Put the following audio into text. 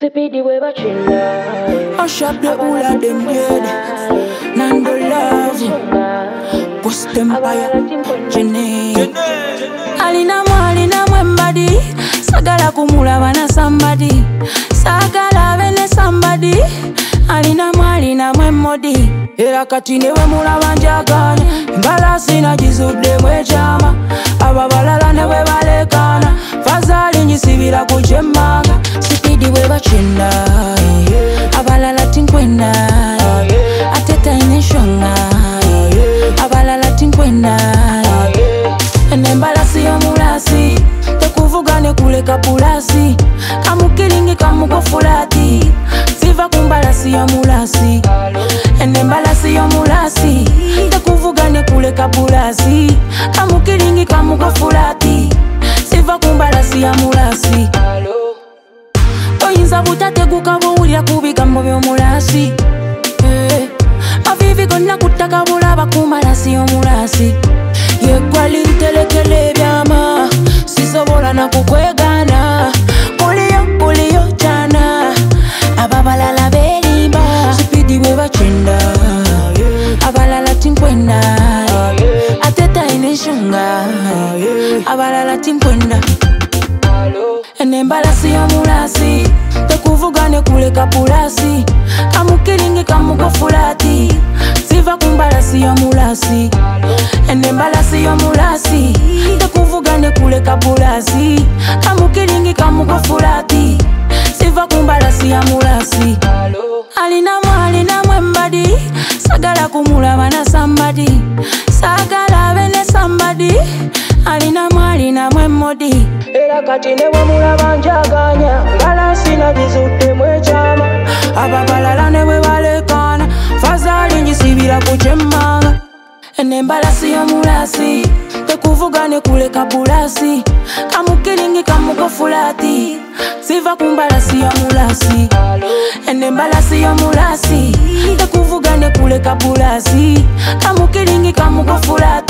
Sipidi we bachinda. I shop the whole of them dead. Nando love. Post Empire. Jenny. Alina mwembadi. Sagala kumulaba na somebody. Sagala bene somebody. Alina mwemmodi. Era kati newe mulaba njaganya. Mbalasi na jizudde mwechama. Ababalala newe balekana. Fazali njisibira kuchemanga. Sipidi we bachinda. Abalala tinkwenda. Ateta ineshonga. Abalala tinkwenda. Enembalasi yomulasi. Tekuvugane kuleka pulasi. Kamukiringi kamukofulati. Siva kumbalasi yomulasi. Enembalasi yomulasi. Tekuvugane kuleka pulasi. Kamukiringi kamukofulati. Siva kumbalasi yomulasi. Oyinza butateguka bw'owulira ku bigambo by'omulasi. Mavivi gonna kuttaka bulaba ku malasi y'omulasi. Yeggwali ntelekera ebyama, sisobola na kukwegana. Kuliyo jana, ababalala berimba. Sipidi we bachinda, abalala tinkwenda. Ateta ineshunga, abalala tinkwenda. Enembalasi y'omulasi, tekuvugane kuleka pulasi. Kamukiringi kamukofulati, siva kumbalasi y'omulasi. Enembalasi y'omulasi, tekuvugane kuleka pulasi. Kamukiringi kamukofulati, siva kumbalasi y'omulasi. Alina mwembadi, sagala kumulaba na somebody. Sagala bene somebody. Alina mwemmodi. Era kati newe mulaba njaganya. Mbalasi na jizudde mwechama. Ababalala newe balekana. Fazali njisibira kuchemanga. Enembalasi y'omulasi, tekuvugane kuleka pulasi. Kamukiringi kamukofulati, siva kumbalasi y'omulasi. Enembalasi y'omulasi, tekuvugane kuleka pulasi. Kamukiringi kamukofulati.